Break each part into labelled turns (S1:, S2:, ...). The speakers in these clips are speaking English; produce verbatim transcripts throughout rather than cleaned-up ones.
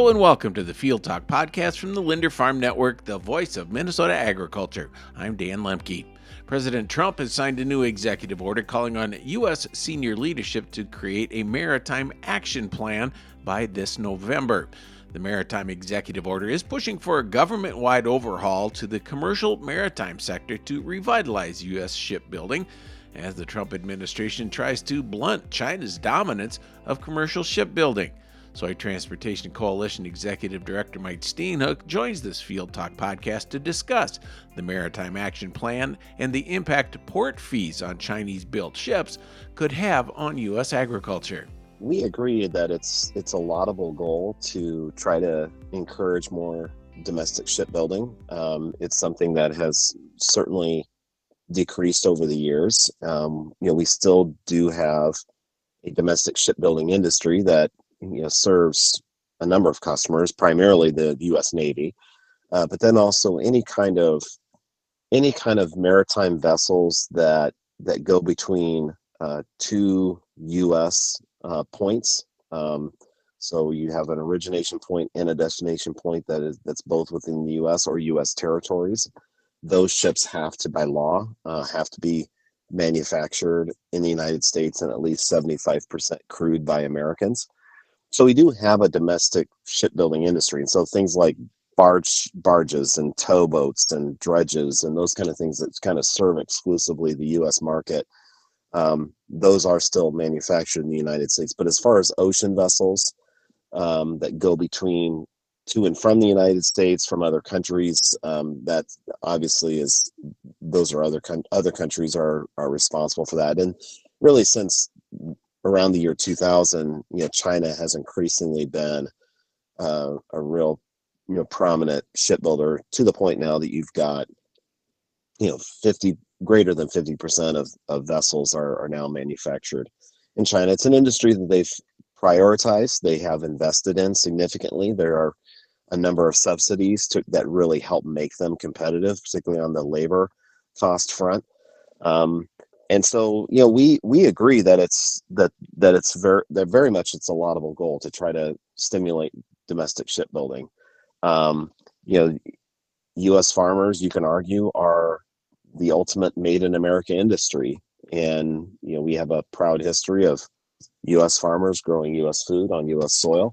S1: Hello and welcome to the Field Talk podcast from the Linder Farm Network, the voice of Minnesota agriculture. I'm Dan Lemke. President Trump has signed a new executive order calling on U S senior leadership to create a maritime action plan by this November. The Maritime Executive Order is pushing for a government-wide overhaul to the commercial maritime sector to revitalize U S shipbuilding, as the Trump administration tries to blunt China's dominance of commercial shipbuilding. Soy Transportation Coalition Executive Director Mike Steenhoek joins this Field Talk podcast to discuss the Maritime Action Plan and the impact port fees on Chinese-built ships could have on U S agriculture.
S2: We agree that it's it's a laudable goal to try to encourage more domestic shipbuilding. Um, it's something that has certainly decreased over the years. Um, you know, we still do have a domestic shipbuilding industry that you know serves a number of customers, primarily the U S Navy, uh, but then also any kind of any kind of maritime vessels that that go between uh, two U S uh, points. Um, so you have an origination point and a destination point that is that's both within the U S or U S territories. Those ships have to, by law, uh, have to be manufactured in the United States and at least seventy-five percent crewed by Americans. So we do have a domestic shipbuilding industry. And so things like barge barges and towboats and dredges and those kind of things that kind of serve exclusively the U S market, um, those are still manufactured in the United States. But as far as ocean vessels um, that go between to and from the United States from other countries, um, that obviously is those are other con- other countries are are responsible for that. And really, since around the year two thousand, you know, China has increasingly been uh, a real, you know, prominent shipbuilder to the point now that you've got, you know, fifty greater than fifty percent of, of vessels are, are now manufactured in China. It's an industry that they've prioritized. They have invested in significantly. There are a number of subsidies to, that really help make them competitive, particularly on the labor cost front. Um, And so, you know, we we agree that it's that that it's very that very much it's a laudable goal to try to stimulate domestic shipbuilding. Um, you know, U S farmers, you can argue, are the ultimate made in America industry, and you know we have a proud history of U S farmers growing U S food on U S soil.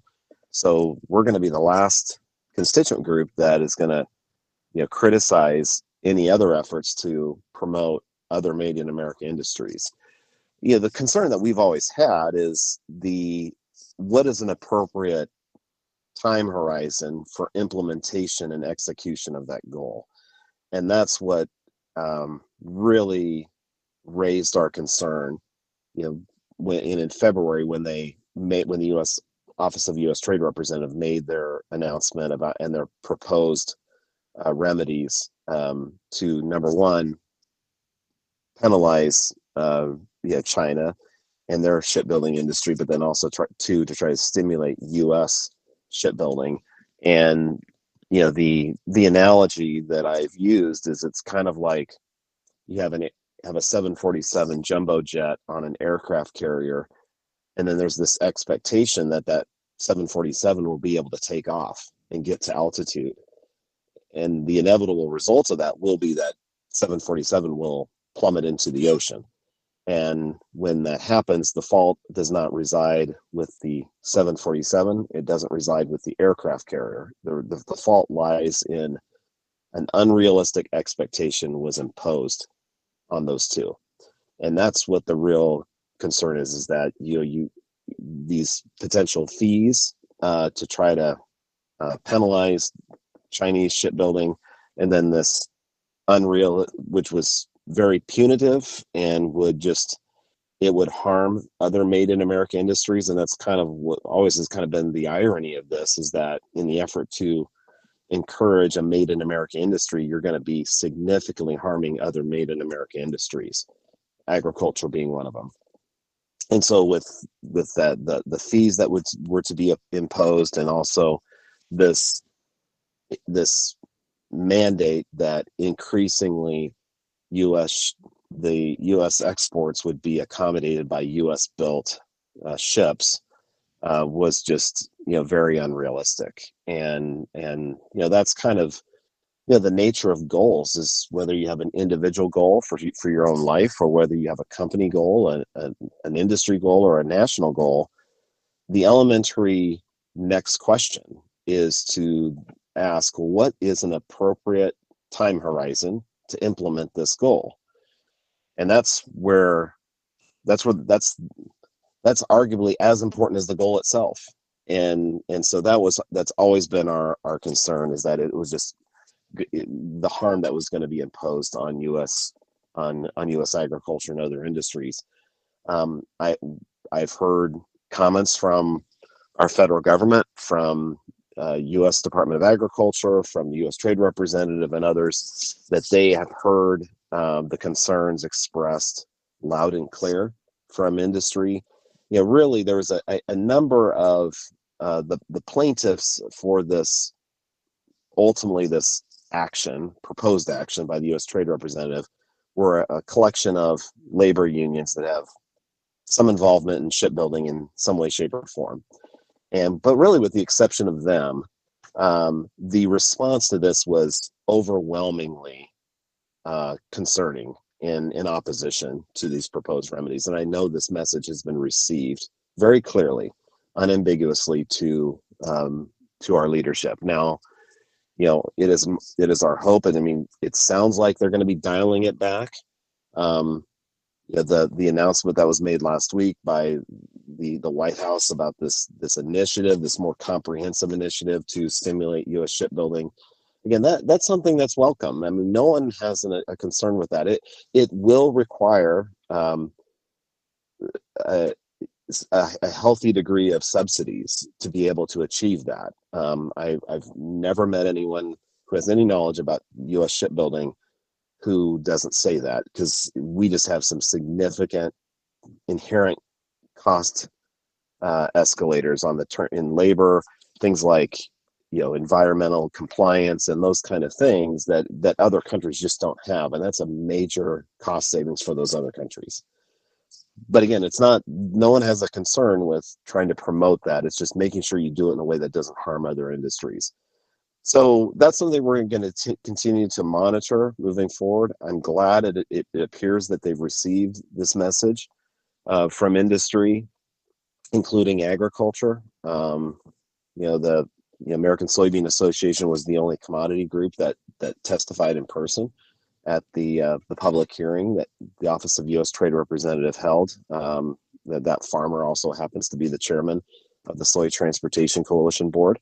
S2: So we're going to be the last constituent group that is going to, you know, criticize any other efforts to promote other made in America industries. You know, the concern that we've always had is the what is an appropriate time horizon for implementation and execution of that goal. And that's what um, really raised our concern, you know, when in, in February when they made when the U S Office of U S Trade Representative made their announcement about and their proposed uh, remedies um, to, number one, penalize uh, yeah, China and their shipbuilding industry, but then also try to to try to stimulate U S shipbuilding. And you know the the analogy that I've used is it's kind of like you have an have a seven forty-seven jumbo jet on an aircraft carrier, and then there's this expectation that that seven forty-seven will be able to take off and get to altitude, and the inevitable result of that will be that seven forty-seven will plummet into the ocean. And when that happens, the fault does not reside with the seven forty-seven. It doesn't reside with the aircraft carrier. The, the, the fault lies in an unrealistic expectation was imposed on those two. And that's what the real concern is, is that, you know, you these potential fees uh, to try to uh, penalize Chinese shipbuilding, and then this unreal, which was very punitive and would just it would harm other made in America industries. And that's kind of what always has kind of been the irony of this, is that in the effort to encourage a made in America industry, you're going to be significantly harming other made in America industries, agriculture being one of them. And so with with that the, the fees that would were to be imposed, and also this this mandate that increasingly U S the U S exports would be accommodated by U S built uh, ships, uh, was just, you know, very unrealistic. And and you know, that's kind of, you know, the nature of goals is whether you have an individual goal for for your own life, or whether you have a company goal, a, a, an industry goal, or a national goal. The elementary next question is to ask, what is an appropriate time horizon to implement this goal? And that's where that's where that's that's arguably as important as the goal itself. And and so that was that's always been our our concern, is that it was just the harm that was going to be imposed on U S on on U S agriculture and other industries. Um, I I've heard comments from our federal government, from uh, U S Department of Agriculture, from the U S Trade Representative, and others, that they have heard um, the concerns expressed loud and clear from industry. You know, really, there was a, a number of uh, the the plaintiffs for this, ultimately this action, proposed action by the U S Trade Representative, were a collection of labor unions that have some involvement in shipbuilding in some way, shape, or form. And but really, with the exception of them, um, the response to this was overwhelmingly uh, concerning, in in opposition to these proposed remedies. And I know this message has been received very clearly, unambiguously, to um, to our leadership. Now, you know, it is it is our hope, and I mean, it sounds like they're going to be dialing it back. Um, you know, the the announcement that was made last week by the the White House about this this initiative, this more comprehensive initiative to stimulate U S shipbuilding. Again, that that's something that's welcome. I mean, no one has an, a concern with that. It it will require um, a, a, a healthy degree of subsidies to be able to achieve that. Um, I, I've never met anyone who has any knowledge about U S shipbuilding who doesn't say that, because we just have some significant inherent cost uh, escalators on the turn in labor, things like, you know, environmental compliance and those kind of things that that other countries just don't have, and that's a major cost savings for those other countries. But again, it's not, no one has a concern with trying to promote that. It's just making sure you do it in a way that doesn't harm other industries. So that's something we're going to continue to monitor moving forward. I'm glad it, it, it appears that they've received this message uh, from industry, including agriculture. Um, you know, the, the American Soybean Association was the only commodity group that that testified in person at the uh, the public hearing that the Office of U S Trade Representative held. Um, that that farmer also happens to be the chairman of the Soy Transportation Coalition Board.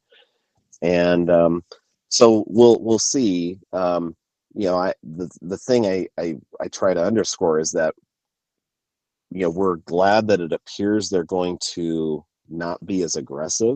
S2: And um, so we'll we'll see. Um, you know, I the the thing I, I I try to underscore is that, you know, we're glad that it appears they're going to not be as aggressive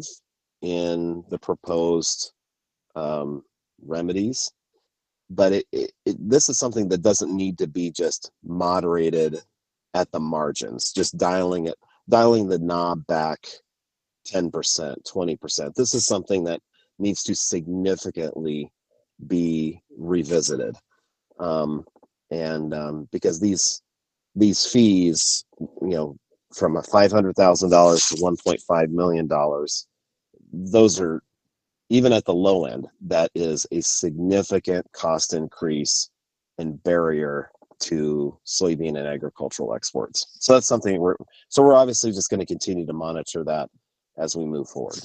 S2: in the proposed um, remedies, but it, it, it this is something that doesn't need to be just moderated at the margins, just dialing it, dialing the knob back ten percent, twenty percent. This is something that needs to significantly be revisited. Um, and um, because these these fees, you know, from a five hundred thousand dollars to one point five million dollars, those are, even at the low end, that is a significant cost increase and barrier to soybean and agricultural exports. So that's something we're, so we're obviously just going to continue to monitor that as we move forward.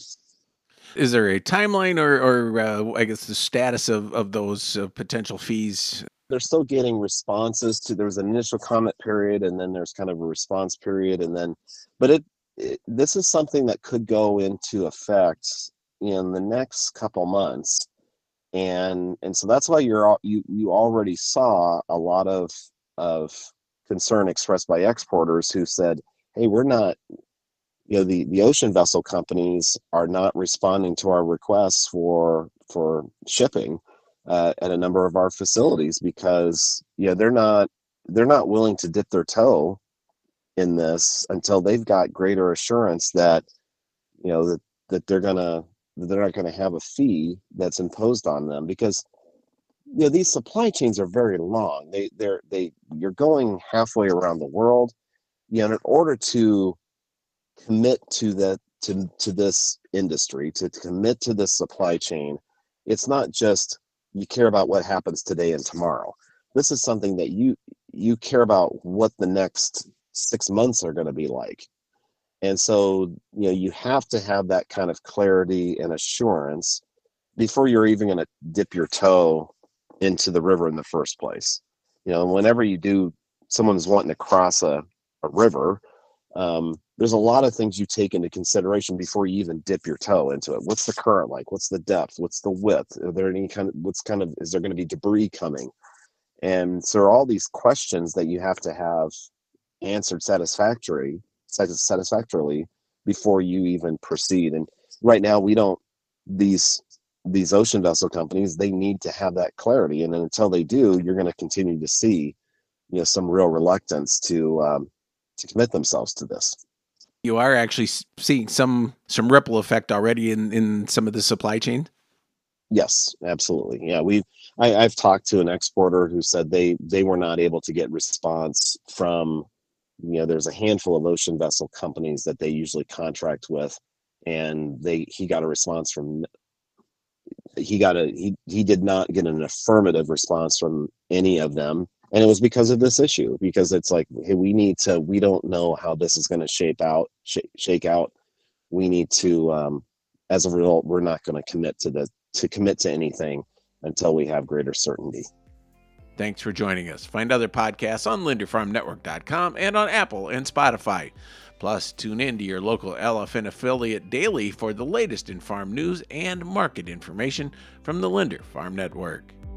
S1: Is there a timeline, or, or uh, I guess the status of, of those uh, potential fees?
S2: They're still getting responses to, there was an initial comment period, and then there's kind of a response period, and then, but it, it this is something that could go into effect in the next couple months. And and so that's why you're you you already saw a lot of of concern expressed by exporters who said, hey, we're not, you know, the the ocean vessel companies are not responding to our requests for for shipping uh, at a number of our facilities, because, you know, they're not they're not willing to dip their toe in this until they've got greater assurance that, you know, that that they're gonna they're not going to have a fee that's imposed on them. Because, you know, these supply chains are very long. They they're they you're going halfway around the world. You know, in order to commit to that to to this industry, to, to commit to this supply chain, it's not just you care about what happens today and tomorrow. This is something that you you care about what the next six months are going to be like. And so, you know, you have to have that kind of clarity and assurance before you're even going to dip your toe into the river in the first place. You know, whenever you do, someone's wanting to cross a, a river, um, there's a lot of things you take into consideration before you even dip your toe into it. What's the current like? What's the depth? What's the width? Are there any kind of, what's kind of, is there going to be debris coming? And so all these questions that you have to have answered satisfactory, satisfactorily before you even proceed. And right now we don't, these, these ocean vessel companies, they need to have that clarity. And then until they do, you're going to continue to see, you know, some real reluctance to, um, to commit themselves to this.
S1: You are actually seeing some, some ripple effect already in, in some of the supply chain.
S2: Yes, absolutely. Yeah. We've, I, I've talked to an exporter who said they, they were not able to get response from, you know, there's a handful of ocean vessel companies that they usually contract with, and they, he got a response from, he got a, he, he did not get an affirmative response from any of them. And it was because of this issue, because it's like, hey, we need to, we don't know how this is going to shape out, sh- shake out. We need to, um, as a result, we're not going to commit to the, to commit to anything until we have greater certainty.
S1: Thanks for joining us. Find other podcasts on linder farm network dot com and on Apple and Spotify. Plus, tune in to your local L F N affiliate daily for the latest in farm news and market information from the Linder Farm Network.